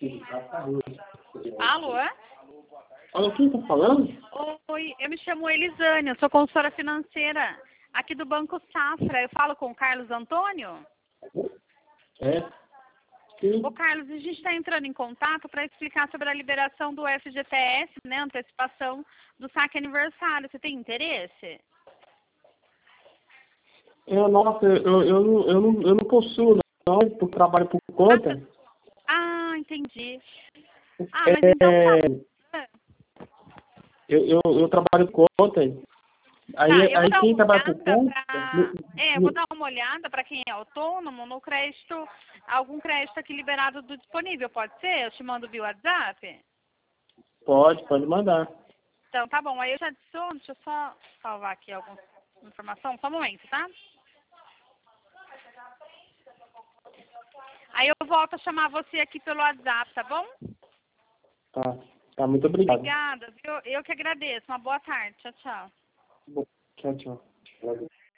Alô? Alô, quem tá falando? Oi, eu me chamo Elisane, eu sou consultora financeira aqui do Banco Safra. Eu falo com o Carlos Antônio? É? Sim. Ô Carlos, a gente está entrando em contato para explicar sobre a liberação do FGTS, né, antecipação do saque aniversário. Você tem interesse? Nossa, eu não possuo, não, porque trabalho por conta. Ah, entendi. Ah, mas então tá. Eu trabalho por conta. Aí quem trabalha por conta... Eu vou dar uma olhada para quem é autônomo no crédito, algum crédito aqui liberado do disponível, pode ser? Eu te mando via WhatsApp? Pode mandar. Então, tá bom. Aí eu já adiciono, deixa eu só salvar aqui alguma informação. Só um momento, tá? Aí eu volto a chamar você aqui pelo WhatsApp, tá bom? Tá, muito obrigado. Obrigada, viu? Eu que agradeço. Uma boa tarde. Tchau, tchau. Tchau, tchau.